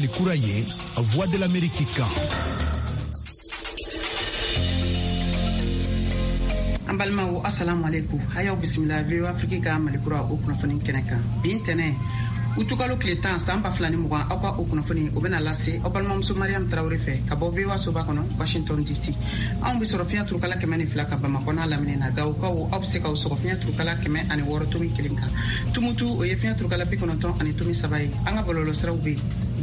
Malikura ye, Voix de l'Amérique kan. Ambalmawo assalamu alaikum. Hayaw bismillah VOA Afrique ka Malikura o kunafoni keneka. Bintene utukalo kletan samba flani mugan akwa o kunafoni o bena lase o balma muso Mariam Traoré fe ka bo VOA soba kono Washington DC. An bi sorofia turkala kemeni flaka bama kona lamine na gaw ka o obseka o sorofia turkala keme ani woro to kelinka. Tumutu o yefia turkala pikonoton ani to mi sabai. Anga bololo srawbe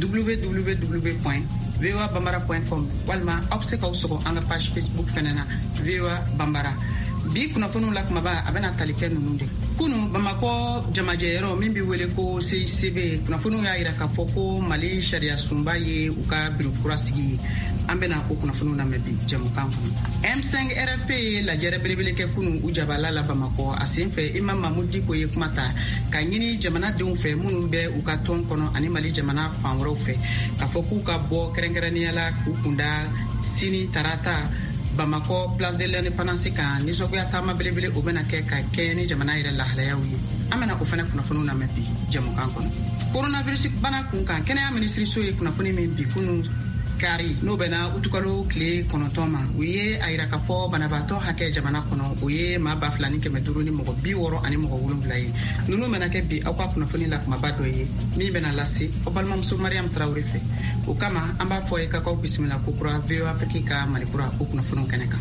www.voabambara.com walma obseka o soko anga page Facebook fenena VOA Bambara. Bi kunafonu la kumaba abena talike nunde kunu Bamako jamajero mimbi wele ko CICB kunafonu ya ira ka foko Mali sharia sumba ye uka birukura sigi ambena ko kunafonu na mebi jamukan M5 RFP la jere belebele ke kunu ujabala la Bamako asinfe Imam Mahmoudi ko ye kumata ka nyini jamana de fe munu be uka ton kono ani Mali jamana fanwro fe ka foko ka bo kerengerani ala kunda sini tarata Bamako place de l'indépendance kan ni sokuya tama belebele o bena ke ka keni jamana ire la halayawi amena ko fana kunafonu na mebi jamu kan kono coronavirus bana kun kan kenya ministry so ye kunafoni min bi kunu kari no bena utukalo kle kono toma uye aira ka fo bana bato hake jamana kono uye ma ba flani ke meduru ni mo bi woro ani mo wulum blay nunu mena ke bi akwa kunafoni la kuma bado ye mi bena lasi o balma muso Mariam Traoré fe o kama amba fo e ka ko bismillah ko kura VOA Afrique ka Malikura o kunafoni keneka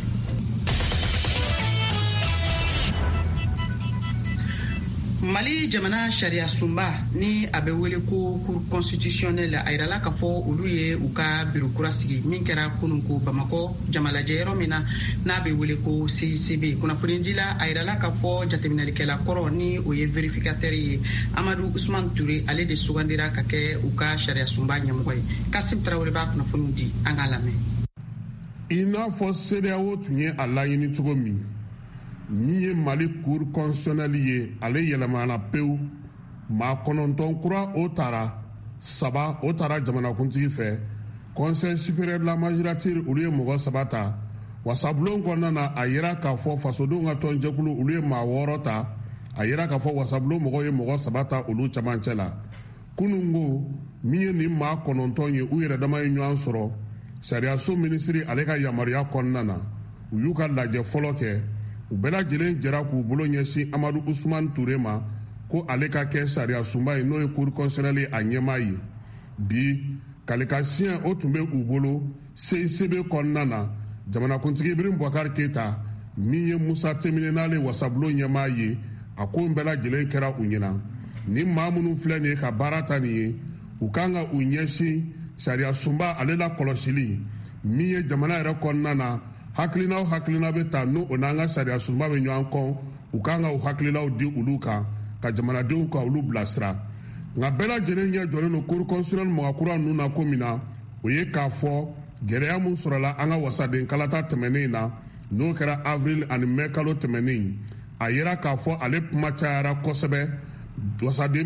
Mali jamana sharia sumba ni abewele ko cour constitutionnelle airala ka fo uluye uka birukura sigi min kera kununko Bamako jamala jero mina na abewele ko CICB kuna funindila airala ka fo jateminali kela koro ni oye verificateur ye Amadou Ousmane Touré ale de sugandira ka ke uka sharia sumba nyamoy Kassim Traoré ba kuna funundi angalame ina fo CEDEAO tunye alayini tugomi ni ye Mali cour constitutionnelle ye ale yɛlɛmana pewu maa kɔnɔntɔn kura o taara saba o taara jamanakuntigi fɛ conseil supérieur de la magistrature olu ye mɔgɔ saba ta wasabulon kɔnɔna na a yira k'a fɔ fasodenw ka tɔnjɛkulu olu ye maa wɔɔrɔ ta a yira k'a fɔ wasabulon mɔgɔw ye mɔgɔ saba ta olu camancɛ la kunungo min ye nin maa kɔnɔntɔn ye u yɛrɛ dama ye ɲɔgɔn sɔrɔ sariyaso minisiri ale ka yamaruya kɔnɔna na u y'u ka lajɛ fɔlɔ kɛ u bɛɛ lajɛlen jɛra k'u bolo ɲɛsin Amadou Ousmane Touré ma ko ale ka kɛ sariya sunba ye n'o ye cour constitutionnelle a ɲɛmaa ye bi kalekan o tun bɛ u bolo CICB kɔnɔna na jamanakuntigi Ibrahim Boubacar Keita min ye Musa Temine n'ale wasabulon ɲɛmaa ye a ko in bɛɛ lajɛlen kɛra u ɲɛna ni maa minnu filɛ nin ye ka baara ta nin ye u kan ka u ɲɛsin sariya sunba ale la kɔlɔsili min ye jamana yɛrɛ kɔnɔna na hakilinaw bɛ ta n'o n'an ka sariya sunba bɛ ɲɔgɔn kɔ u kan ka u hakilinaw di olu kan ka jamanadenw ka olu bilasira nka bɛɛ lajɛlen ɲɛ jɔlen don cour constitutionnelle mɔgɔkura ninnu na ko min na o ye k'a fɔ gɛlɛya min sɔrɔla an ka wasaden kalata tɛmɛnen na n'o kɛra avril ani mai kalo tɛmɛnen a yera k'a fɔ ale kuma cayara kosɛbɛ wasaden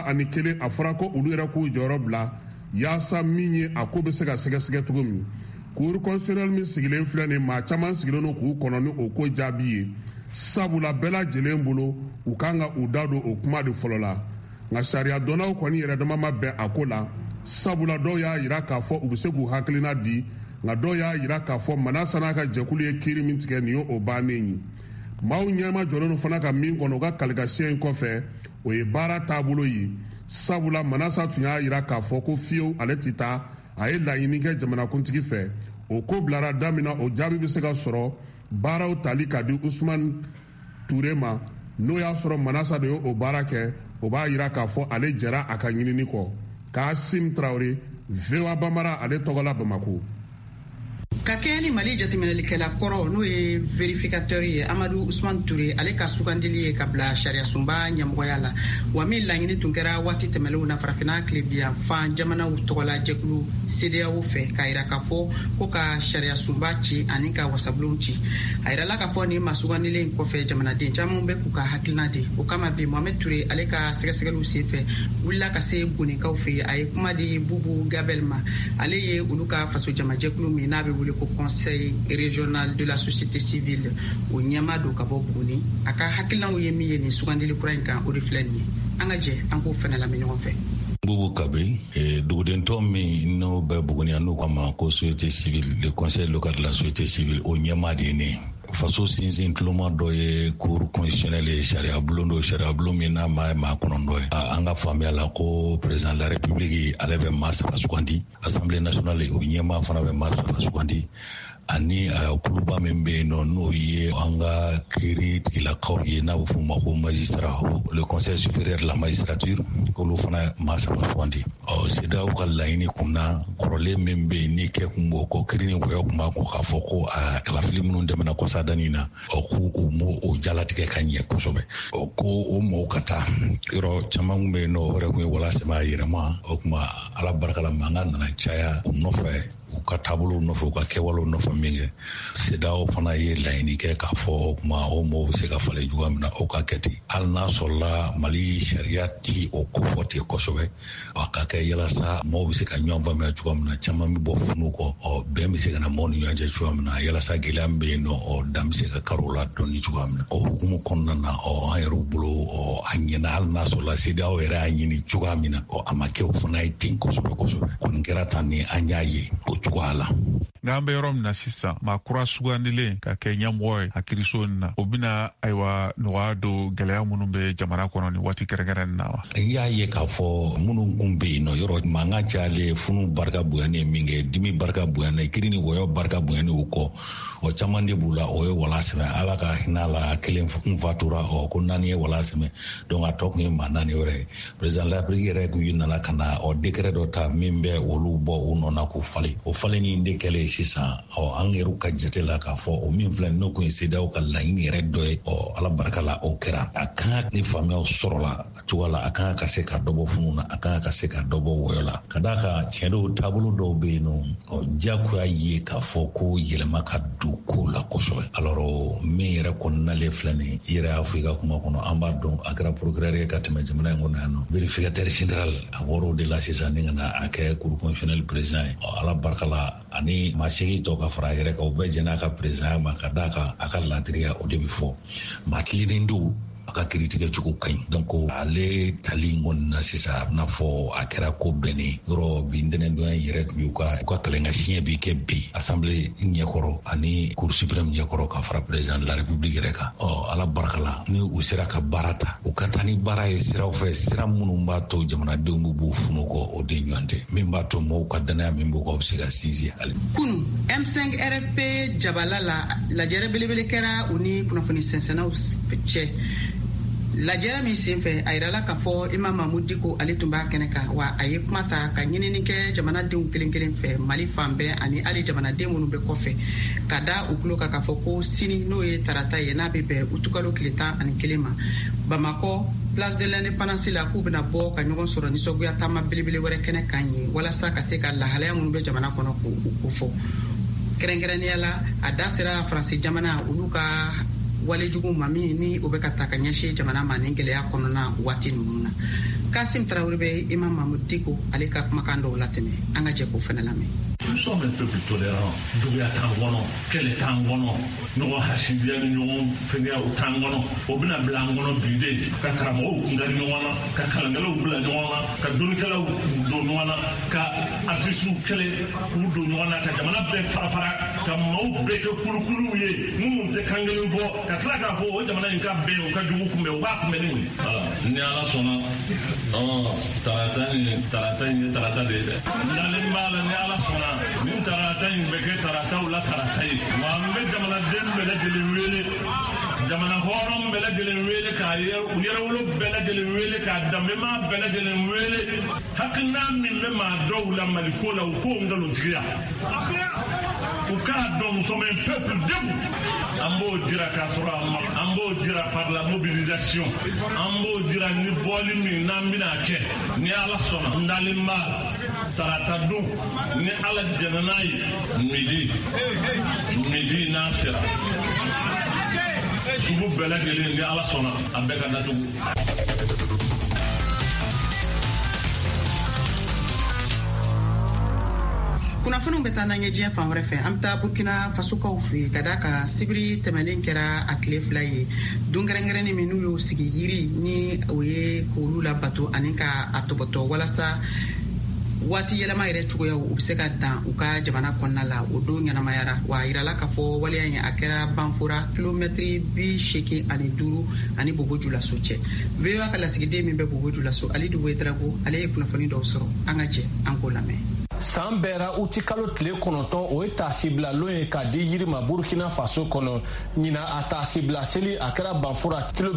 31 a fɔra ko olu yɛrɛ k'u jɔyɔrɔ bila yaasa min ye a ko bɛ se ka sɛgɛsɛgɛ cogo min cour constitutionnelle min sigilen filɛ nin maa caman sigilen don k'u kɔnɔ ni o ko jaabi ye sabula bɛɛ lajɛlen bolo u kan ka u da don o kuma de fɔlɔ la nka sariya dɔnnaw kɔni yɛrɛ dama ma bɛn a ko la sabula dɔw y'a jira k'a fɔ u bɛ se k'u hakilina di nka dɔw y'a jira k'a fɔ Manasa n'a ka jɛkulu ye kiiri min tigɛ nin ye o bannen ye maaw ɲɛma jɔlen don fana ka min kɔnɔ u ka kalekan in kɔfɛ o ye baara taabolo ye sabula Manasa tun y'a jira k'a fɔ ko fiyewu ale tɛ taa a ye laɲini kɛ jamanakuntigi fɛ o ko bilara da min na o jaabi bɛ se ka sɔrɔ baaraw tali ka di Ousmane Touré ma n'o y'a sɔrɔ Manasa de ye o baara kɛ o b'a jira k'a fɔ ale jɛra a ka ɲinini kɔ Kassim Traoré VOA Bambara ale tɔgɔ la Bamako. Ka kɛ ni Mali jateminɛlikɛla kɔrɔ n'o ye verificateur ye Amadou Ousmane Touré ale ka sugandili ye ka bila sariya sunba ɲɛmɔgɔya la wa min laɲini tun kɛra waati tɛmɛlenw na farafina tilebiya fan jamanaw tɔgɔla jɛkulu CEDEAO fɛ k'a jira k'a fɔ ko ka sariya sunba ci ani ka wasabulon ci a jirala k'a fɔ nin masugandilen kɔfɛ jamanaden caman bɛ k'u ka hakilina di o kama bi Mohamed Touré ale ka sɛgɛsɛgɛliw senfɛ wulila ka se Gonikaw fɛ a ye kuma di Boubou Gabel ma ale ye olu ka faso jamajɛkulu min n'a bɛ wele ko conseil régional de la société civile o ɲɛma do ka bɔ Buguni a ka hakilinaw ye min ye nin sugandili kura in kan o de filɛ nin ye an ka jɛ an k'o fana lamɛn ɲɔgɔn fɛ. Boubou Kabé, Doudento mi no Buguni anu kama ko société civile, le conseil local de la société civile au Nyamadene. Faso sinzin tuluma dɔ ye cour constitutionnel ye charia bulon min n'a ma kɔnɔndɔ ye an ka faamuya la ko président de la république ale bɛ maa saba sugandi assemblée nationale o ɲɛmaa fana bɛ maa saba sugandi ani kuluba min bɛ yen nɔ n'o ye an ka kiiri tigilakaw ye n'a bɛ f'o ma ko magistrat le conseil supérieur de la magistrature k'olu fana maa saba sugandi CEDEAO ka laɲini kunna kɔrɔlen min bɛ yen ni kɛ kun b'o ko kiiri ni wɔyɔ kun b'a ko k'a fɔ ko kalafili minnu dɛmɛna kɔsadani na ko u m'o o jalatigɛ ka ɲɛ kosɛbɛ ko o mɔgɔw ka taa yɔrɔ caman kun bɛ yen nɔ o yɛrɛ kun ye walasɛmɛ a yɛrɛma o kuma ala barika la mankan nana caya u nɔfɛ u ka taabolo nɔfɛ u ka kɛwalew nɔfɛ min kɛ CEDEAO fana ye laɲini kɛ k'a fɔ o kuma o mɔgɔw bɛ se ka falen cogoya min na o ka kɛ ten hali n'a sɔrɔla Mali sariya ti o ko fɔ ten kosɛbɛ a ka kɛ yalasa mɔgɔw bɛ se ka ɲɔgɔn faamuya cogoya min na caman bɛ bɔ funu kɔ bɛn bɛ se ka na mɔgɔw ni ɲɔgɔn cɛ cogoya min na yalasa gɛlɛya min bɛ yen nɔ dan bɛ se ka kari o la dɔɔni cogoya min na o hukumu kɔnɔna na an yɛrɛw bolo a ɲɛna hali n'a sɔrɔla CEDEAO yɛrɛ y'a ɲini cogoya min na a ma kɛ o fana ye ten kosɛbɛ kɔni kɛra tan ni an y'a ye o cogoya la. N'an bɛ yɔrɔ min na sisan maa kura sugandilen ka kɛ ɲɛmɔgɔ ye a kiiriso nin na o bɛna ayiwa nɔgɔya don gɛlɛya minnu bɛ jamana kɔnɔ ni waati kɛrɛnkɛrɛnnen na wa. N y'a ye k'a fɔ minnu kun bɛ yen nɔ yɔrɔ mankan cayalen funu barika bonyani ye min kɛ dimi barika bonyani kiiri ni wɔyɔ barika bonyani o kɔ o caman de b'u la o ye wala sɛmɛ ala ka hinɛ la kelen kun fatura ko naani ye wala sɛmɛ donc a tɔ kun ye maa naani wɛrɛ ye président de la République yɛrɛ kun nana ka na décret dɔ ta min bɛ olu bɔ u nɔ na k'u falen o falenni de kɛlen sisan an yɛrɛ ka jate la k'a fɔ o min filɛ n'o kun ye CEDEAO ka laɲini yɛrɛ dɔ ye ala barika la o kɛra a kan ni faamuyaw sɔrɔla cogoya la a kan ka se ka dɔ bɔ funu na a kan ka se ka dɔ bɔ wɔyɔ la ka d'a kan tiɲɛ don taabolo dɔw bɛ yen nɔ diyagoya ye k'a fɔ ko yɛlɛma ka don ko la kosɛbɛ alors min yɛrɛ kɔnɔnalen filɛ nin i yɛrɛ y'a fɔ i ka kuma kɔnɔ an b'a dɔn a kɛra procureur ye ka tɛmɛ jamana in kɔnɔ yan nɔ vérificateur général a bɔra o de la sisan ni ka na a kɛ cour constitutionnel président ye ala barika la ani maa seegin tɔ ka fara a yɛrɛ kan o bɛɛ jɛn'a ka président ma ka d'a kan a ka laadiriya o de bɛ fɔ maa tilennen don a ka kiiritigɛ cogo ka ɲi donc ale tali kɔni na sisan a bɛna fɔ a kɛra ko bɛnnen yɔrɔ bi ntɛnɛndonya in yɛrɛ tun y'u ka kɛlɛnka siɲɛ bi kɛ bi assemblée ɲɛkɔrɔ ani cour suprême ɲɛkɔrɔ ka fara président de la république yɛrɛ kan ala barika la ni u sera ka baara ta u ka taa ni baara ye siraw fɛ sira minnu b'a to jamanadenw bɛ b'u funu kɔ o de ɲɔgɔn tɛ min b'a to mɔgɔw ka danaya min b'u kan u bɛ se ka sinsin hali kunu M5 RFP jabala la lajɛrɛ belebele kɛra u ni kunnafoni sɛnsɛnnaw cɛ lajɛrɛ min senfɛ a yirala k'a fɔ Imam Mahmud Dicko ale tun b'a kɛnɛ kan wa a ye kuma ta ka ɲinini kɛ jamanadenw kelen kelen fɛ Mali fan bɛɛ ani hali jamanaden minnu bɛ kɔfɛ ka da u tulo kan k'a fɔ ko sini n'o ye tarata ye n'a bɛ bɛn utukalo tile 11 ma Bamakɔ place de l'indépendance la k'u bɛna bɔ ka ɲɔgɔn sɔrɔ nisɔngoya taama belebele wɛrɛ kɛnɛ kan ye walasa ka se ka lahalaya minnu bɛ jamana kɔnɔ k'o fɔ kɛrɛnkɛrɛnnenya la a da sera Faransi jamana olu ka wale jugu ma min ni o bɛ ka ta ka ɲɛsin jamana ma ni gɛlɛya kɔnɔna waati ninnu na Kasim Traoré bɛ Imam Mahmud Dicko ale ka kumakan dɔw latɛmɛ an ka jɛ k'o fana lamɛn. Nous sommes un peuple tolérant. Juguya t'an kɔnɔ, kɛlɛ t'an kɔnɔ, ɲɔgɔn hasidiya ni ɲɔgɔn fɛngɛya o t'an kɔnɔ. O bɛna bila an kɔnɔ bi de ka karamɔgɔw kundari ɲɔgɔn na, ka kalankɛlaw bila ɲɔgɔn na, ka dɔnnikɛlaw don ɲɔgɔn na, ka artistes kɛlɛ k'u don ɲɔgɔn na, ka jamana bɛɛ fara-fara, ka maaw bɛɛ kɛ kulukuluw ye, minnu tɛ kan kelen fɔ, ka tila k'a fɔ o jamana in ka bɛn o ka jugu kunbɛn o b'a kunbɛn ni mun ye. Voilà, ni Ala sɔnna, tarata in ye tarata de ye dɛ. Nalen b'a la ni Ala sɔnna. Nin tarata in bɛ kɛ tarataw la tarata ye wa an bɛ jamanaden bɛɛ lajɛlen wele jamana hɔrɔn bɛɛ lajɛlen wele k'a u yɛrɛwolo bɛɛ lajɛlen wele k'a danbɛma bɛɛ lajɛlen wele hakilina min bɛ maa dɔw la Maliko la u k'o nkalontigiya u k'a dɔn nous sommes un peuple debout an b'o dira k'a sɔrɔ an b'o dira par la mobilisation an b'o dira ni bɔli min n'an bɛna kɛ ni Ala sɔnna n dalen b'a tarata don ni Ala jɛna n'a ye midi n'a sera sugu bɛɛ lajɛlen ni Ala sɔnna a bɛɛ ka datugu. kunnafoniw bɛ taa n'an ye diɲɛ fan wɛrɛ fɛ an bɛ taa burkina fasokaw fɛ ka da ka sibiri tɛmɛnen kɛra a tile 2 ye don kɛrɛnkɛrɛnni min n'u y'o sigi yiri ni o ye k'olu labato ani ka a tɔbɔtɔ walasa waati yɛlɛma yɛrɛ cogoyaw u bɛ se ka dan u ka jamana kɔnɔna la o don ɲɛnamayara wa a yirala k'a fɔ waleya in a kɛra banfora kilomɛtiri 85 ani Bobo-Dioulasso cɛ. VOA ka lasigiden min bɛ Bobo-Dioulasso Alidu Wedrago ale ye kunnafoni dɔw sɔrɔ an ka jɛ an k'o lamɛn. san bɛɛra uti kalo tile 9 o ye taasibilalon ye k'a di yiri ma Burkina Faso kɔnɔ ɲina a taasibila seli a kɛra banfura kilo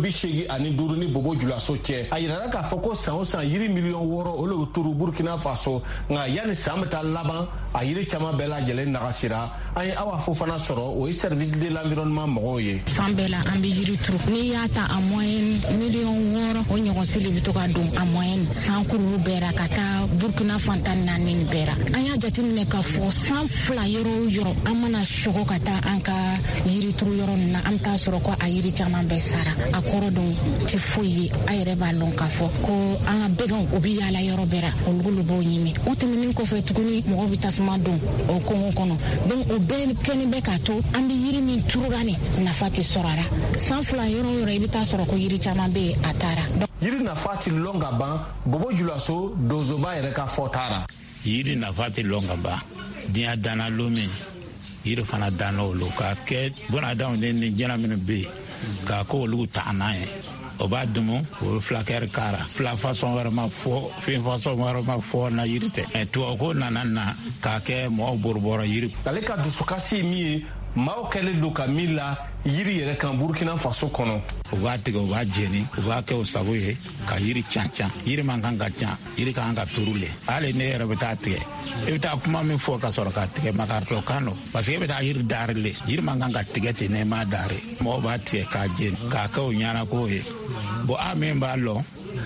85 ni Bobo-Dioulasso cɛ a yirala k'a fɔ ko san o san yiri miliyɔn 6 o le turu Burkina Faso nka yanni san bɛ taa laban a yiri caman bɛɛ lajɛlen nagasira an ye Awa Fofana sɔrɔ o ye service de l'environnement mɔgɔw ye. San bɛɛ la an bɛ yiri turu n'i y'a ta a moyenne miliyɔn 6 o ɲɔgɔn seli bɛ to ka don a moyenne san kurulu bɛɛra ka taa Burkina fantan 4 nin bɛɛra. An y'a jateminɛ k'a fɔ san 2 yɔrɔ o yɔrɔ an mana sɔgɔ ka taa an ka yiri turu yɔrɔ ninnu na an bɛ taa sɔrɔ ko a yiri caman bɛɛ sara a kɔrɔ dɔn tɛ foyi ye a yɛrɛ b'a lɔn k'a fɔ ko an ka bɛgɛnw o bɛ yaala yɔrɔ bɛɛ la olu b'o ɲimi o tɛmɛnen kɔfɛ tuguni mɔgɔw bɛ tasuma don o kɔngɔ kɔnɔ donc o bɛɛ kɛlen bɛ k'a to an bɛ yiri min turura ni nafa tɛ sɔrɔ a la san 2 yɔrɔ o yɔrɔ i bɛ taa sɔrɔ ko yiri caman bɛ yen a taara. Yiri nafa tɛ lɔn ka ban Bobo-Dioulasso Dozoba yɛrɛ ka fɔ taara. Yiri nafa tɛ lɔn ka ban diɲɛ danna lon min yiri fana danna olu ka kɛ bunadamaden ni jɛna minnu bɛ yen k'a ko olu ta n'a ye o b'a dumu o filakɛri kara fila fasɔn wɛrɛ ma fɔ fin fasɔn wɛrɛ ma fɔ na yiri tɛ tubabako nana na k'a kɛ mɔgɔw borobɔrɔ yiri. Ale ka dusukasi min ye maaw kɛlen don ka min la yiri yɛrɛ kan Burkina Faso kɔnɔ. U b'a tigɛ u b'a jeni u b'a kɛ o sago ye ka yiri can yiri man kan ka can yiri kan ka turu le hali ne yɛrɛ bɛ taa tigɛ i bɛ taa kuma min fɔ ka sɔrɔ ka tigɛ makaritɔ kan don parce que e bɛ taa yiri daari le yiri man kan ka tigɛ ten ne ma daari mɔgɔw b'a tigɛ k'a jeni k'a kɛ o ɲɛna k'o ye bon a min b'a lɔn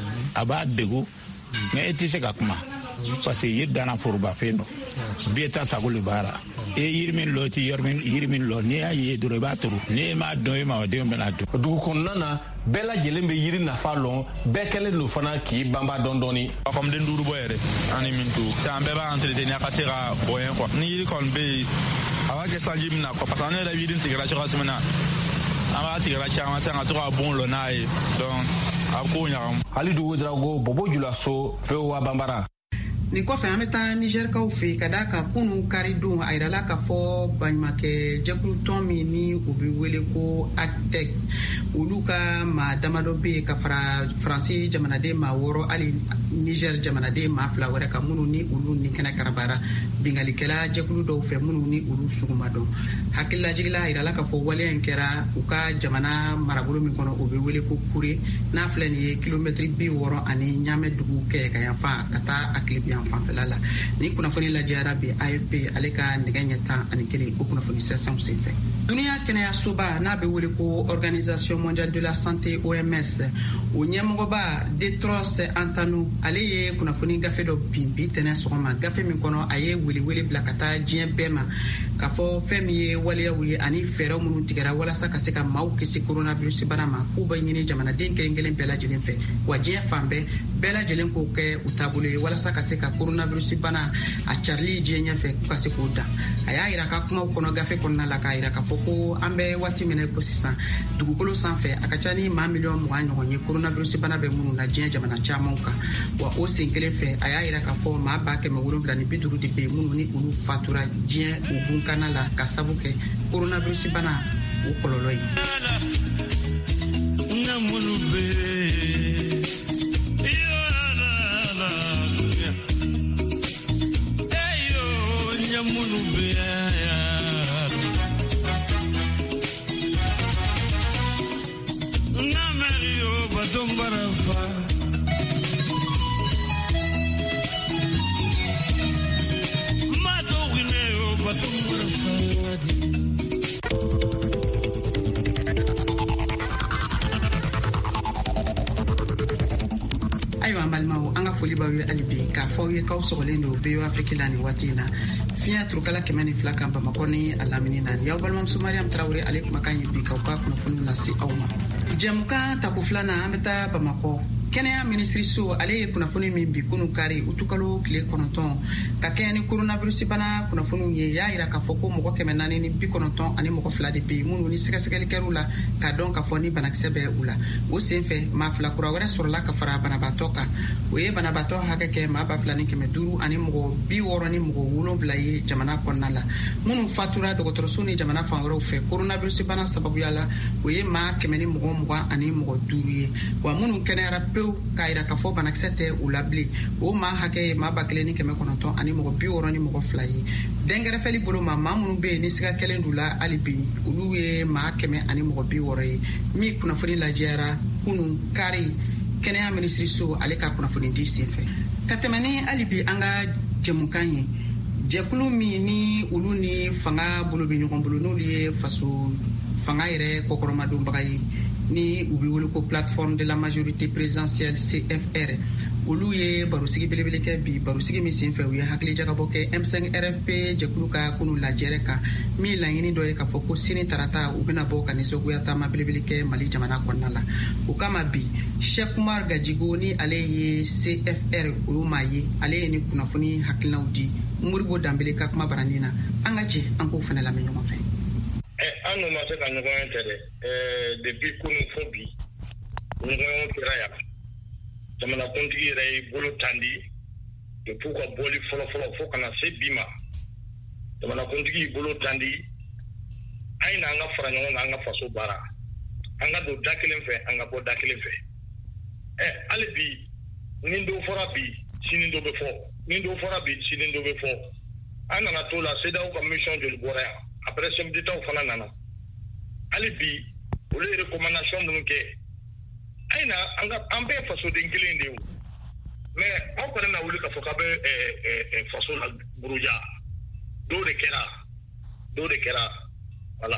a b'a degu nka e tɛ se ka kuma parce que yiri danna foroba fɛn don bɛɛ ta sago le baara e yiri min lɔ ti yiri min lɔ n'i y'a ye dɔrɔn i b'a turu n'i m'a dɔn e ma o denw bɛna dun. Dugu kɔnɔna na bɛɛ lajɛlen bɛ yiri nafa lɔn bɛɛ kɛlen don fana k'i banba dɔɔni. Comme den duuru bɔ yɛrɛ ani min to c'est an bɛɛ b'a entretenir a ka se ka bɔn quoi ni yiri kɔni bɛ yen a b'a kɛ sanji min na quoi parce que an yɛrɛ yiri tigɛra cogoya min na an b'a tigɛra caman sisan ka to ka bon lɔ n'a ye donc a ko ɲagamu. Alidu Wedrago Bobo-Dioulasso VOA Bambara. Nin kɔfɛ an bɛ taa Nigerkaw fɛ ka da ka kunu kari don a yirala k'a fɔ baɲumankɛ jɛkulu tɔn min ni u bɛ wele ko ACTEC olu ka maa damadɔ bɛ yen ka fara Faransi jamanaden maa 6 hali Niger jamanaden maa 2 wɛrɛ ka minnu ni olu ni kɛnɛ karabara bingalikɛla jɛkulu dɔw fɛ minnu ni olu suguma dɔn hakililajigila a yirala k'a fɔ waleya in kɛra u ka jamana marabolo min kɔnɔ o bɛ wele ko Kure n'a filɛ nin ye kilomɛtiri 60 ani Ɲamɛ dugu kɛ ka yanfan ka taa a Kilibiyan fanfɛla la ni kunnafoni lajɛra bi AFP ale ka nɛgɛ ɲɛ 11 o kunnafoni sɛsɛnw senfɛ. Duniya kɛnɛyasoba n'a bɛ wele ko Organisation mondiale de la santé OMS o ɲɛmɔgɔba Tedros Adhanom ale ye kunnafoni gafe dɔ bi tɛnɛ sɔgɔma gafe min kɔnɔ a ye welewele bila ka taa diɲɛ bɛɛ ma ka fɔ fɛn min ye waleyaw ye ani fɛɛrɛ minnu tigɛra walasa ka se ka maaw kisi coronavirus bana ma k'u bɛ ɲini jamanaden kelen-kelen bɛɛ lajɛlen fɛ wa diɲɛ fan bɛɛ lajɛlen k'o kɛ u taabolo ye walasa ka se ka coronavirus bana a carili diɲɛ ɲɛfɛ k'u ka se k'o dan a y'a yira ka kumaw kɔnɔ gafe kɔnɔna la k'a yira k'a fɔ ko an bɛ waati min na ko sisan dugukolo sanfɛ a ka ca ni maa miliyɔn 20 ɲɔgɔn ye coronavirus bana bɛ minnu na diɲɛ jamana camanw kan wa o sen kelen fɛ a y'a yira k'a fɔ maa 750 de bɛ yen minnu ni olu fatura diɲɛ o bunkana la ka sabu kɛ coronavirus bana o kɔlɔlɔ ye. Ayiwa balimaw an ka foli b'aw ye hali bi k'a fɔ aw ye k'aw sɔgɔlen don VOA Afrique la nin waati in na fiɲɛ turukala 102 kan Bamakɔ ni a lamini na y'aw balimamuso Mariam Tarawele ale kumakan ye bi k'aw ka kunnafoni lase aw ma. Jɛmukan tako filanan an bɛ taa Bamakɔ kɛnɛya minisiriso ale ye kunnafoni min bi kunu kari utukalo tile 9 ka kɛ ni coronavirus bana kunnafoniw ye y'a yira k'a fɔ ko mɔgɔ 490 ani mɔgɔ 2 de be minnu ni sɛgɛsɛgɛlikɛlaw la ka dɔn k'a fɔ ni banakisɛ bɛ u la o senfɛ maa 2 kura wɛrɛ sɔrɔla ka fara banabaatɔ kan o ye banabaatɔ hakɛ kɛ maa 2,500 ani mɔgɔ 60 ni mɔgɔ 7 ye jamana kɔnɔna la minnu fatura dɔgɔtɔrɔso ni jamana fan wɛrɛw fɛ coronavirus bana sababuya la o ye maa 100 ni mɔgɔ 20 ani mɔgɔ 5 ye wa minnu kɛnɛyara pewu k'a yira k'a fɔ banakisɛ tɛ u la bilen o maa hakɛ ye maa 1,900 ani mɔgɔ 60 ni mɔgɔ 2 ye dɛnkɛrɛfɛli bolo ma maa minnu bɛ yen ni siga kɛlen d'u la hali bi olu ye maa 100 ani mɔgɔ 60 ye min kunnafoni lajɛyara kunu kari kɛnɛya minisiriso ale ka kunnafoni di senfɛ ka tɛmɛ ni hali bi an ka jɛmukan ye jɛkulu min ni olu ni fanga bolo bɛ ɲɔgɔn bolo n'olu ye faso fanga yɛrɛ kɔkɔrɔmadonbaga ye ni u bɛ wele ko plateforme de la majorité présidentielle CFR olu ye barosigi belebele kɛ bi barosigi min senfɛ u ye hakili jagabɔ kɛ M5 RFP jɛkulu ka kunu lajɛrɛ kan min laɲini dɔ ye k'a fɔ ko sini tarata u bɛna bɔ ka nisɔngoya taama belebele kɛ Mali jamana kɔnɔna la o kama bi Cheikh Umar Gajigo ni ale ye CFR olu maa ye ale ye ni kunnafoni hakilinaw di Moribo Dambele ka kuma barani na an ka jɛ an k'o fana lamɛn ɲɔgɔn fɛ. An n'u ma se ka ɲɔgɔn ye tɛ dɛ depuis kunu fo bi ɲɔgɔn kɛra yan jamanakuntigi yɛrɛ y'i bolo tandi depuis ka bɔli fɔlɔfɔlɔ fo kana se bi ma jamanakuntigi y'i bolo tandi an ye n'an ka fara ɲɔgɔn kan an ka faso baara an ka don da kelen fɛ an ka bɔ da kelen fɛ hali bi ni dɔ fɔra bi sini dɔ bɛ fɔ ni dɔ fɔra bi sini dɔ bɛ fɔ an nana to la CEDEAO ka mission joli bɔra yan après semditaw fana nana hali bi olu ye recommandation minnu kɛ aina an bɛɛ fasoden kelen de ye mais aw kana na wuli k'a fɔ k'a bɛ faso la buruja dɔw de kɛra voilà.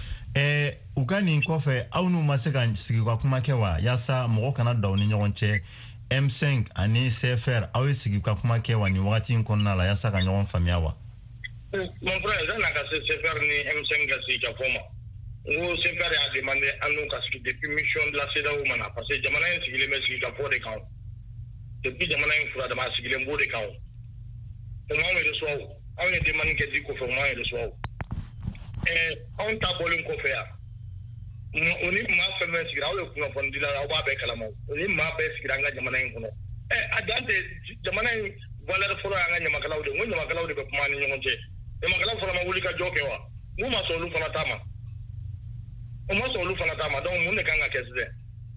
U ka nin kɔfɛ aw n'u ma se ka sigi ka kuma kɛ wa yaasa mɔgɔ kana da u ni ɲɔgɔn cɛ M5 ani CFR aw ye sigi ka kuma kɛ wa nin wagati in kɔnɔna la yaasa ka ɲɔgɔn faamuya wa? Mon frère, j'en ai cassé CFR ni M5 gasi ka fɔ ma. Ngo CFR a demandé à nous ka sigi depuis mission de la CEDEAO mana parce que jamana in sigilen bɛ sigi ka fɔ de kan. Depuis jamana in fura dama sigilen b'o de kan. O m'anw reçoit o. Anw ye demande kɛ di kɔfɛ o m'anw reçoit o. Anw ta bɔlen kɔfɛ yan. O ni maa fɛn fɛn sigira aw ye kunnafoni dila aw b'a bɛɛ kalama o ni maa bɛɛ sigira an ka jamana in kɔnɔ. A dan tɛ jamana in valeur fɔlɔ y'an ka ɲamakalaw de n ko ɲamakalaw de bɛ kuma ni ɲɔgɔn cɛ. Ɲamakalaw fana ma wuli ka jɔ kɛ wa? N'u ma sɔn olu fana ta ma. O ma sɔn olu fana ta ma donc mun de kan ka kɛ sisan?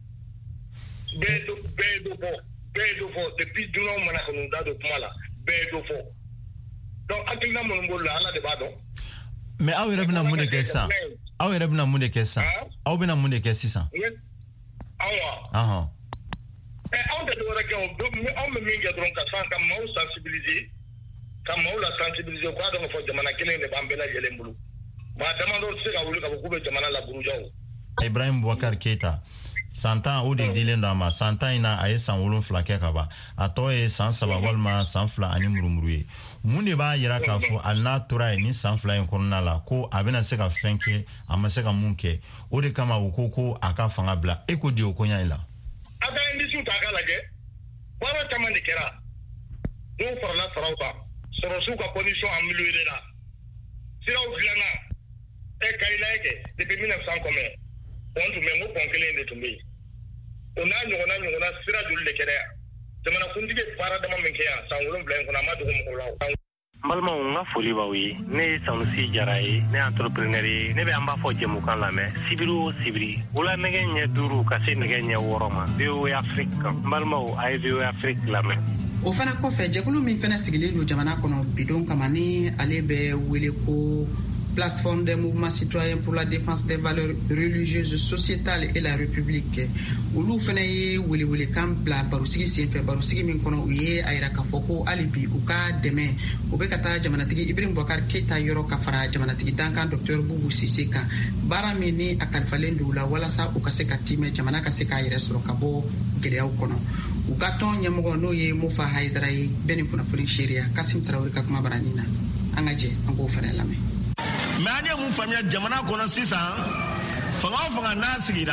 Bɛɛ ye dɔ fɔ depuis dunanw mana ka n'u da don kuma la bɛɛ ye dɔ fɔ. Donc hakilina minnu b'olu la Ala de b'a dɔn. Mais aw yɛrɛ bɛna mun de kɛ sisan? Aw bɛna mun de kɛ sisan? Anw wa? Anw tɛ dɔwɛrɛ kɛ o anw bɛ min kɛ dɔrɔn ka maaw sensibiliser ka maaw la sensibiliser k'a dɔn k'a fɔ jamana kelen de b'an bɛɛ lajɛlen bolo maa damadɔ tɛ se ka wuli k'a fɔ k'u bɛ jamana laburuja o. Ibrahim Boubacar Keita san 10 o de dilen don a ma san 10 in na a ye san 7 kɛ ka ban a tɔ ye san 3 walima san 2 ani murumuru ye mun de b'a yira k'a fɔ hali n'a tora yen ni san 2 in kɔnɔna la ko a bɛna se ka fɛn kɛ a ma se ka mun kɛ o de kama u ko a ka fanga bila e ko di o koɲa in la. A ka indisiw ta k'a lajɛ baara caman de kɛra dɔw farala saraw kan sɔrɔsiw ka condition améliorée la siraw dilanna Kayila kɛ depuis 1900 kɔmɛ on tun bɛ n ko pont kelen de tun bɛ yen o n'a ɲɔgɔnna sira joli de kɛra yan jamanakuntigi ye baara dama min kɛ yan san 7 in kɔnɔ a ma dogo mɔgɔw la. N balimaw n ka foli b'aw ye ne ye Sanusi Jara ye ne ye entrepreneur ye ne bɛ an b'a fɔ jɛmukan lamɛn sibiri o sibiri wula nɛgɛ ɲɛ 5 ka se nɛgɛ ɲɛ 6 ma VOA Afrique kan n balimaw a ye VOA Afrique lamɛn. O fana kɔfɛ jɛkulu min fana sigilen don jamana kɔnɔ bidon kama ni ale bɛ wele ko plateforme des mouvements citoyens pour la défense des valeurs religieuses, sociétales et la République. Olu fana ye welewele kan bila barosigi senfɛ barosigi min kɔnɔ u ye a yira k'a fɔ ko hali bi u ka dɛmɛ u bɛ ka taa jamanatigi Ibrahim Boubacar Keita yɔrɔ ka fara jamanatigi dankan Dr Boubou Cissé kan baara min ni a kalifalen don u la walasa u ka se ka timɛ jamana ka se k'a yɛrɛ sɔrɔ ka bɔ gɛlɛyaw kɔnɔ. U ka tɔn ɲɛmɔgɔ n'o ye Mofa Haidara ye bɛɛ ni kunnafoni seereya Kasim Traoré ka kuma barani na an ka jɛ an k'o fana lamɛn. Mais an ye mun faamuya jamana kɔnɔ sisan fanga o fanga n'a sigira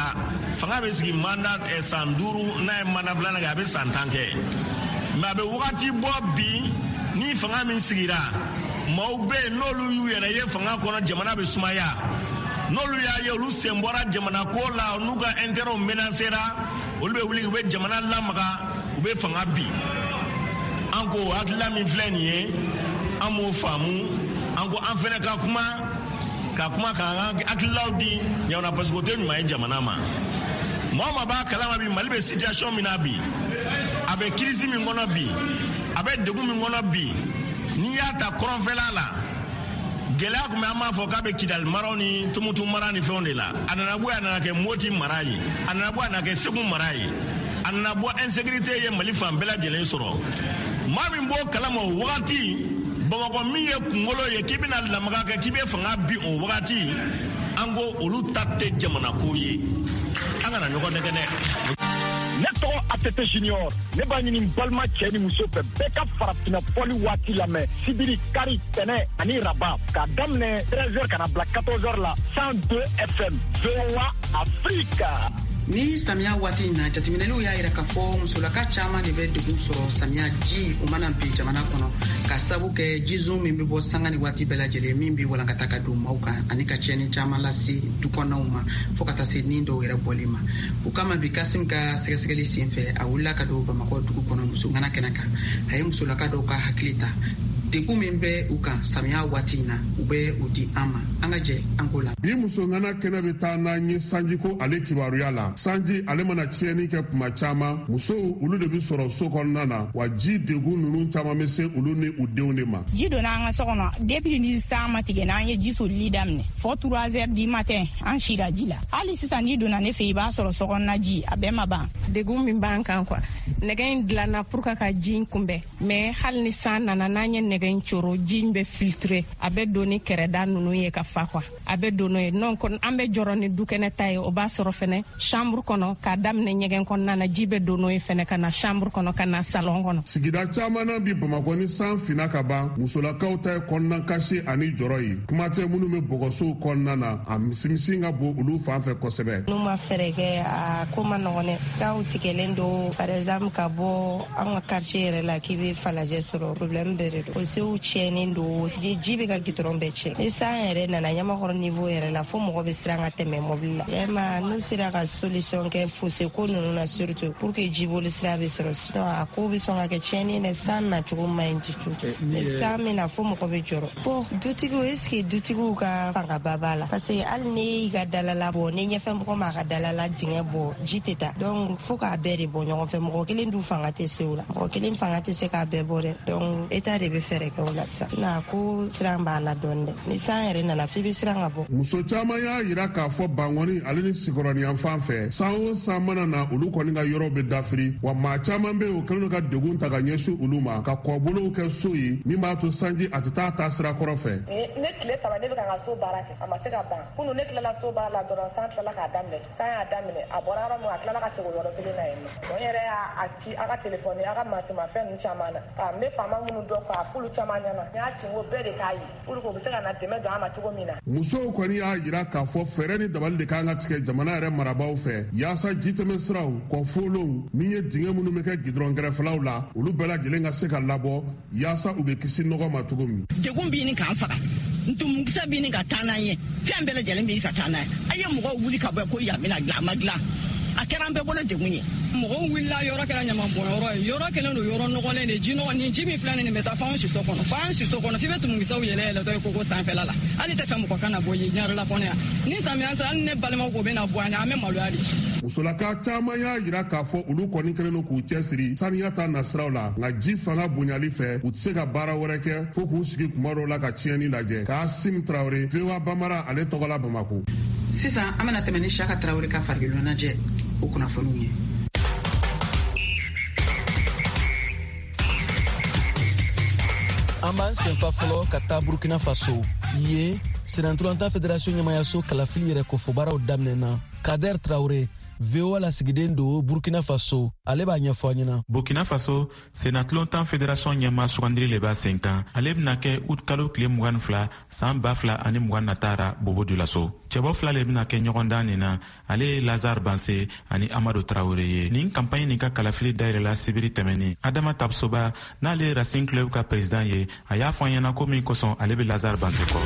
fanga bɛ sigi mandat san 5 n'a ye mandat filanan kɛ a bɛ san 10 kɛ mais a bɛ wagati bɔ bi ni fanga min sigira maaw bɛ yen n'olu y'u yɛrɛ ye fanga kɔnɔ jamana bɛ sumaya n'olu y'a ye olu sen bɔra jamana ko la n'u ka intérêt menacera olu bɛ wuli u bɛ jamana lamaga u bɛ fanga bi an ko hakilila min filɛ nin ye an b'o faamu an ko an fɛnɛ ka kuma k'an ka hakililaw di ɲamana parce que o tɛ ɲuman ye jamana ma maa ma b'a kalama bi Mali bɛ situation min na bi a bɛ crise min kɔnɔ bi a bɛ degun min kɔnɔ bi n'i y'a ta kɔrɔnfɛla la gɛlɛya tun bɛ an b'a fɔ k'a bɛ Kidali maraw ni Tumutu mara ni fɛnw de la a nana bɔ a nana kɛ Moti mara ye a nana bɔ a nana kɛ Segu mara ye a nana bɔ insécurité ye Mali fan bɛɛ lajɛlen sɔrɔ maa min b'o kalama o wagati Bamakɔ min ye kunkolo ye k'i bɛna lamaga kɛ k'i bɛ fanga bi o wagati an ko olu ta tɛ jamana ko ye an kana ɲɔgɔn nɛgɛ dɛ. Ne tɔgɔ ATT Junior ne b'a ɲini balima cɛ ni muso fɛ bɛɛ ka farafina fɔli waati lamɛn sibiri kari tɛnɛ ani raba k'a daminɛ 13h kana bila 14h la 102 FM VOA Afrika. Ni samiya waati in na jateminɛliw y'a yira k'a fɔ musolaka caman de bɛ degun sɔrɔ samiya ji o mana bin jamana kɔnɔ ka sabu kɛ jizo min bɛ bɔ sanga ni waati bɛɛ lajɛlen min bɛ walankata ka don maaw kan ani ka tiɲɛni caman lase dukɔnɔnaw ma fo ka taa se nin dɔw yɛrɛ bɔli ma o kama bi Kasim ka sɛgɛsɛgɛli senfɛ a wulila ka don Bamakɔ dugu kɔnɔ muso ŋana kɛnɛ kan a ye musolaka dɔw ka hakili ta degun min bɛ u kan samiya waati in na u bɛ u di an ma an ka jɛ an ko la. Bi muso ŋana kɛnɛ bɛ taa n'an ye sanji ko ale kibaruya la sanji ale mana tiɲɛni kɛ kuma caman musow olu de bɛ sɔrɔ so kɔnɔna na wa ji degun ninnu caman bɛ se olu ni u denw de ma. Ji donna an ka so kɔnɔ depuis ni san ma tigɛ n'an ye ji solili daminɛ fo 3h du matin an sira ji la hali sisan n'i donna ne fɛ i b'a sɔrɔ so kɔnɔna ji a bɛɛ ma ban. Degun min b'an kan quoi nɛgɛ in dilanna pour que ka ji in kunbɛn mais hali ni san nana n'an ye nɛgɛ in coro ji in bɛ filtré a bɛ don ni kɛrɛda ninnu ye ka fa quoi a bɛ don n'o ye non an bɛ jɔrɔ ni dukɛnɛ ta ye o b'a sɔrɔ fɛnɛ chambre kɔnɔ k'a daminɛ ɲɛgɛn kɔnɔna na ji bɛ don n'o ye fɛnɛ ka na chambre kɔnɔ ka na salon kɔnɔ. Sigida caman na bi Bamakɔ ni san finna ka ban musolakaw ta ye kɔnɔna kasi ani jɔrɔ ye kuma tɛ minnu bɛ bɔgɔsow kɔnɔna na a misimisi ka bon olu fan fɛ kosɛbɛ. N'u ma fɛɛrɛ kɛ a ko ma nɔgɔn dɛ siraw tigɛlen don par exemple ka bɔ an ka quartier yɛrɛ la k'i bɛ falajɛ sɔrɔ problème bɛɛ de don o sew tiɲɛnen don ji bɛ ka gidɔrɔn bɛɛ tiɲɛ ni san yɛrɛ nana Ɲamakɔrɔ niveau yɛrɛ la fo mɔgɔ bɛ siran ka tɛmɛ mobili la vraiment n'u sera ka solution kɛ fosse ko ninnu na surtout pour que jiboli sira bɛ sɔrɔ sinon a ko bɛ sɔn ka kɛ tiɲɛni ye san nacogo man ɲi du tout ni san min na fo mɔgɔ bɛ jɔrɔ bon dutigiw est ce que dutigiw ka fangaba b'a la parce que hali ne y'i ka dalala bɔ ni ɲɛfɛ mɔgɔ m'a ka dalala dingɛ bɔ ji tɛ taa donc fo k'a bɛɛ de bɔ ɲɔgɔn fɛ mɔgɔ kelen dun fanga tɛ se o la mɔgɔ kelen fanga tɛ se k'a bɛɛ bɔ dɛ donc état de bɛ fɛɛrɛ kɛ o la sa na ko siran b'a la dɔɔni dɛ ni san yɛrɛ nana f'i bɛ siran ka bɔ. Muso caman y'a yira k'a fɔ Bangɔni ale ni Sikɔrɔni fan fɛ san o san mana na olu kɔni ka yɔrɔ bɛ dafiri wa maa caman bɛ yen o kɛlen don ka degun ta ka ɲɛsin olu ma ka kɔbolow kɛ so ye min b'a to sanji a tɛ taa sira kɔrɔ fɛ. Ne tile 3 ne bɛ ka n ka so baara kɛ a ma se ka ban kunun ne tilala so baara la dɔrɔn san tilala k'a daminɛ san y'a daminɛ a bɔra yɔrɔ min a tilala ka segin yɔrɔ kelen na yen nɔ n yɛrɛ y'a ci a ka telefɔni a ka mansinmafɛn ninnu caman na n bɛ faama minnu dɔn k'a f'olu caman ɲɛna n y'a ci n ko bɛɛ de k'a ye pour que u bɛ se ka na dɛmɛ don an ma cogo min na. Musow kɔni y'a yira k'a fɔ fɛɛrɛ ni dabali de kan ka tigɛ jamana yɛrɛ marabaaw fɛ yaasa jitɛmɛ siraw kɔfolenw min ye dingɛ minnu bɛ kɛ gidɔrɔn kɛrɛfɛlaw la olu bɛɛ lajɛlen ka se ka labɔ yaasa u bɛ kisi nɔgɔ ma cogo min. Degun b'i ni k'an faga ntumukisɛ b'i ni ka taa n'an ye fɛn bɛɛ lajɛlen b'i ka taa n'an ye a ye mɔgɔw wuli ka bɔ ko yan bɛna dilan a ma dilan a kɛra an bɛɛ bolo degun ye. Mɔgɔw wulila yɔrɔ kɛra ɲamanbɔnyɔrɔ ye yɔrɔ kɛlen don yɔrɔ nɔgɔlen de ji nɔgɔ ni ji min filɛ nin bɛ taa f'anw si so kɔnɔ f'an si so kɔnɔ f'i bɛ tumukisɛw yɛlɛyɛlɛtɔ ye koko sanfɛla la hali tɛ fɛn mɔgɔ kana bɔ yen ɲarela kɔnɔ yan ni samiya sera hali ne balimaw ko bɛna bɔ an an bɛ maloya de. Musolaka caman y'a yira k'a fɔ olu kɔni kɛlen don k'u cɛsiri saniya ta nasiraw la nka ji fanga bonyali fɛ u tɛ se ka baara wɛrɛ kɛ fo k'u sigi kuma dɔw la ka tiɲɛni lajɛ Kasim Traoré VOA Bambara ale tɔgɔ la Bamakɔ. Sisan an bɛna tɛmɛ ni Saka Traoré ka farikoloɲɛnajɛ o kunnafoniw ye. An b'an senfa fɔlɔ ka taa Burkina Faso ye Senatulanta Fédération ɲɛmayaso kalafili yɛrɛ kofɔbaaraw daminɛna Kader Traoré VOA lasigiden do Burkina Faso ale b'a ɲɛfɔ an ɲɛna. Burkina Faso Sénat longtemps fédération ɲɛma sugandiri le b'a sen kan. Ale bɛna kɛ août kalo tile 22 san 2020 natara Bobo Dioulasso. Cɛbɔ fila le bɛna kɛ ɲɔgɔndan nin na. Ale ye Lazare Bansé ani Amadou Traoré ye. Nin campagne nin ka kalafili dayɛlɛla sibiri tɛmɛni. Adama Tabsoba n'ale ye Racine Club ka président ye. A y'a fɔ an ɲɛna ko min kosɔn ale bɛ Lazare Bansé kɔ.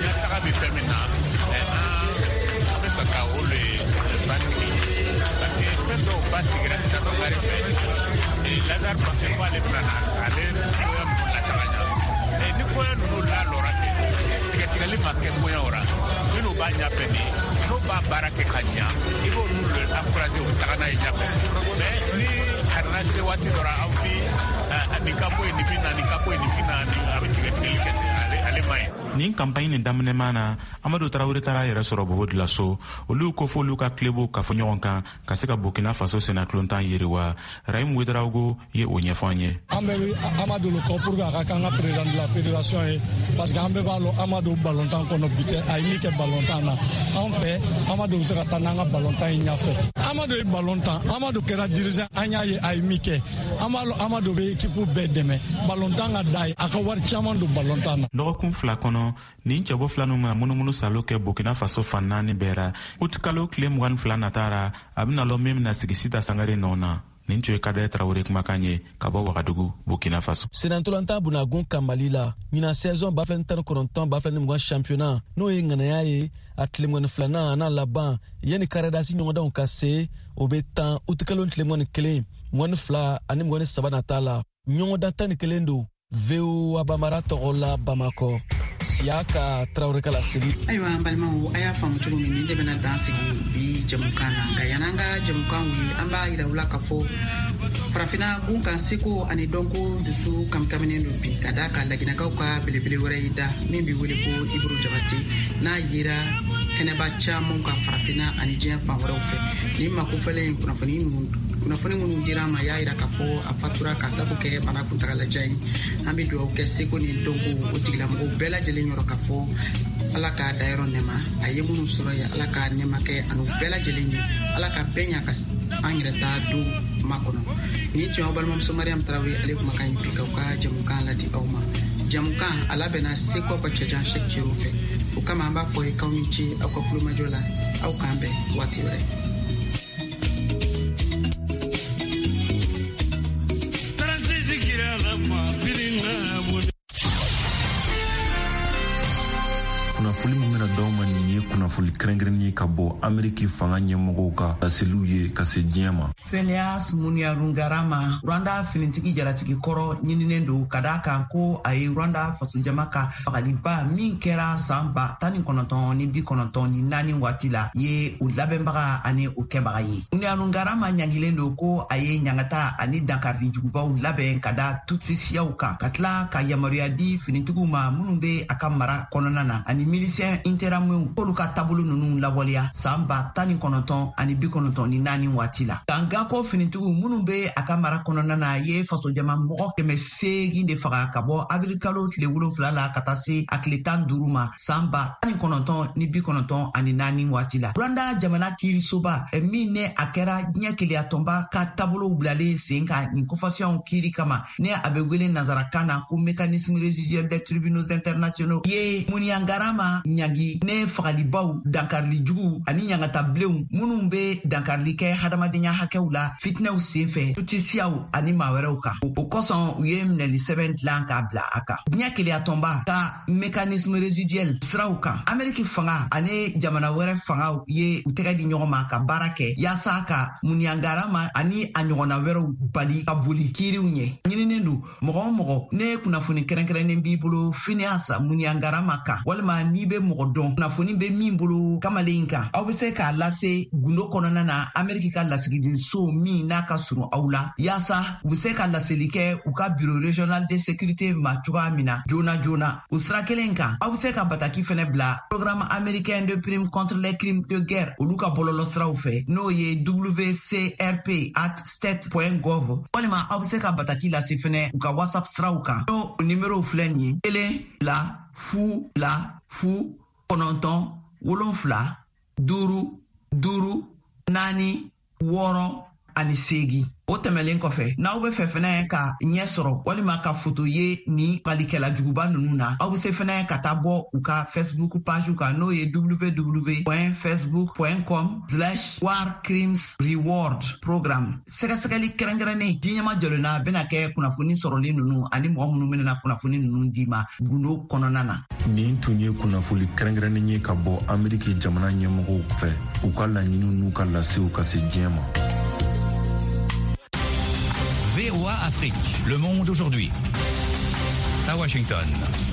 Lazare Bansé ko ale bɛna ale la tagaɲa ni koya ninnu la lɔra ten tigɛtigɛli ma kɛ koya o ra minnu b'a ɲɛfɛ ni n'u b'a baara kɛ ka ɲa i b'olu le encourager u taga n'a ye ɲɛfɛ mais ni a nana se waati dɔ la aw ni nin ka bɔ yen nin bɛ na nin ka bɔ yen nin bɛ na a bɛ tigɛtigɛli kɛ ale ma ye. Nin campagne nin daminɛma na Amadou Traoré taara yɛrɛ sɔrɔ Bobo Dioulasso olu ko f'olu ka tilebo ka fɔ ɲɔgɔn kan ka se ka Burkina Faso Sénat longtemps yiriwa. Rahim Ouedraogo ye o ɲɛfɔ an ye. An bɛ Amadou le kɔ pour que a ka k'an ka président de la fédération ye parce que an bɛɛ b'a lɔn Amadou ballontan kɔnɔ bi tɛ a ye min kɛ ballontan na an fɛ Amadou bɛ se ka taa n'an ka ballontan ye ɲɛfɛ. Amadou ye ballontan Amadou kɛra dirigeant an y'a ye a ye min kɛ an b'a lɔn Amadou bɛ équipe bɛɛ dɛmɛ ballontan ka da ye a ka wari caman don ballontan na. Dɔgɔkun fila kɔnɔ nin cɛbɔ fila ninnu ma munumunu salo kɛ Burkina Faso fan 4 bɛɛ ra août kalo tile 22 natara a bɛna lɔ min bɛna sigi Sita Sangare nɔ na. Nin tun ye Kadɛ Traoré kumakan ye ka bɔ Wagadugu Burkina Faso. Senatolanta Bunagun ka Mali la ɲina saison 2019 championnat n'o ye ŋanaya ye a tile 22 n'a laban yanni karedasi ɲɔgɔndanw ka se o bɛ tan août kalo tile 21 22 ani 23 nata la ɲɔgɔndan 11 don VOA Bamara tɔgɔ la Bamako. Siaka Traoré kala seli. Ayiwa an balimaw a y'a faamu cogo min de bɛna dan sigi bi jamukan na nka yan'an ka jamukan wuli an b'a yira u la k'a fɔ farafina gun kan seko ani dɔnko dusu kamikaminen don bi ka da ka laginakaw ka belebele wɛrɛ yi da min bɛ wele ko Iburu Jabate n'a yera kɛnɛba caman ka farafina ani diɲɛ fan wɛrɛw fɛ ni makofɛlen kunnafoni minnu dira ma y'a yira k'a fɔ a fatura ka sabu kɛ bana kuntagalajan ye an bɛ dugawu kɛ seko ni dɔnko o tigilamɔgɔw bɛɛ lajɛlen yɔrɔ k'a fɔ ala k'a dayɔrɔ nɛma a ye minnu sɔrɔ ye ala k'a nɛma kɛ ani bɛɛ lajɛlen ye ala ka bɛɛ ɲa ka an yɛrɛ taa don ma kɔnɔ ni tun y'aw balimamuso Mariam Traoré ale kumakan ye bi k'aw ka jamukan ladi aw ma jamukan a labɛnna seko ka cɛjan Cheikh Thierno fɛ o kama an b'a fɔ ye k'aw ni ce aw ka kulomajɔ la aw k'an bɛn waati wɛrɛ. Kunnafoni min bɛna d'aw ma nin ye kunnafoni kɛrɛnkɛrɛnnen ka bɔ Ameriki fanga ɲɛmɔgɔw ka laseliw ye ka se diɲɛ ma. Phineas Muniarungarama Rwanda finitigi jalatigi kɔrɔ ɲininen don ka d'a kan ko a ye Rwanda fasojama ka fagaliba min kɛra san 1994 waati la ye u labɛnbaga ani u kɛbaga ye. Muniarungarama ɲagilen don ko a ye ɲangata ani dankari jugubaw labɛn ka da Tutsi siyaw kan ka tila ka yamaruya di finitigiw ma minnu bɛ a ka mara kɔnɔna na ani milisiyɛn interamuw k'olu ka taabolo ninnu lawaleya san 1994 waati la. Gako finitigiw minnu bɛ a ka mara kɔnɔna na ye fasojama mɔgɔ 800 de faga ka bɔ avril kalo tile 7 la ka taa se a tile 15 ma san 1994 waati la. Rwanda jamana kiirisoba min ne a kɛra diɲɛ keleyatɔnba ka taabolow bilalen sen kan nin kofasiyɔnw kiiri kama ne a bɛ wele nazarakan na ko mécanisme résiduel des tribunaux internationaux ye Muniarungarama ɲagi ne fagalibaw dankarili jugu ani ɲangatabilenw minnu bɛ dankarili kɛ hadamadenya hakɛw la fitinɛw senfɛ tutisiyaw ani maa wɛrɛw kan o kosɔn u ye minɛli sɛbɛn dilan k'a bila a kan diɲɛ keleyatɔnba ka mécanisme résiduel siraw kan Ameriki fanga ani jamana wɛrɛ fangaw ye u tɛgɛ di ɲɔgɔn ma ka baara kɛ yaasa ka Muniarungarama ani a ɲɔgɔnna wɛrɛw bali ka boli kiiriw ɲɛ ɲininen don mɔgɔ o mɔgɔ ne kunnafoni kɛrɛnkɛrɛnnen b'i bolo Phineas Muniarungarama kan walima n'i bɛ mɔgɔ dɔn kunnafoni bɛ min bolo kamalen kan aw bɛ se k'a lase gundo kɔnɔna na Ameriki ka lasigiden so min n'a ka surun aw la yaasa u bɛ se ka laseli kɛ u ka bureau régional de sécurité ma cogoya min na joona joona o sira kelen kan aw bɛ se ka bataki fɛnɛ bila programme américain de prime contre les crimes de guerre olu ka bɔlɔlɔ siraw fɛ n'o ye wcrp@state.gov walima aw bɛ se ka bataki lase fɛnɛ u ka whatsapp siraw kan n'o numéro filɛ nin ye 1-2-9-7-5-4 6 o tɛmɛlen kɔfɛ n'aw bɛ fɛ fɛnɛ ka ɲɛ sɔrɔ walima ka foto ye ni balikɛla juguba nunu na aw bɛ se fɛnɛ ka taa bɔ u ka Facebook page kan n'o ye www.facebook.com/war crimes reward program. sɛgɛsɛgɛli kɛrɛnkɛrɛnnen diɲɛma jɔlenna bɛna kɛ kunnafoni sɔrɔli nunu ani mɔgɔ minnu bɛna kunnafoni nunu d'i ma gundo kɔnɔna na. nin tun ye kunnafoni kɛrɛnkɛrɛnnen ye ka bɔ Ameriki jamana ɲɛmɔgɔw fɛ u ka laɲiniw n'u ka lasew ka se diɲɛ ma. VOA Afrique, le monde aujourd'hui. À Washington.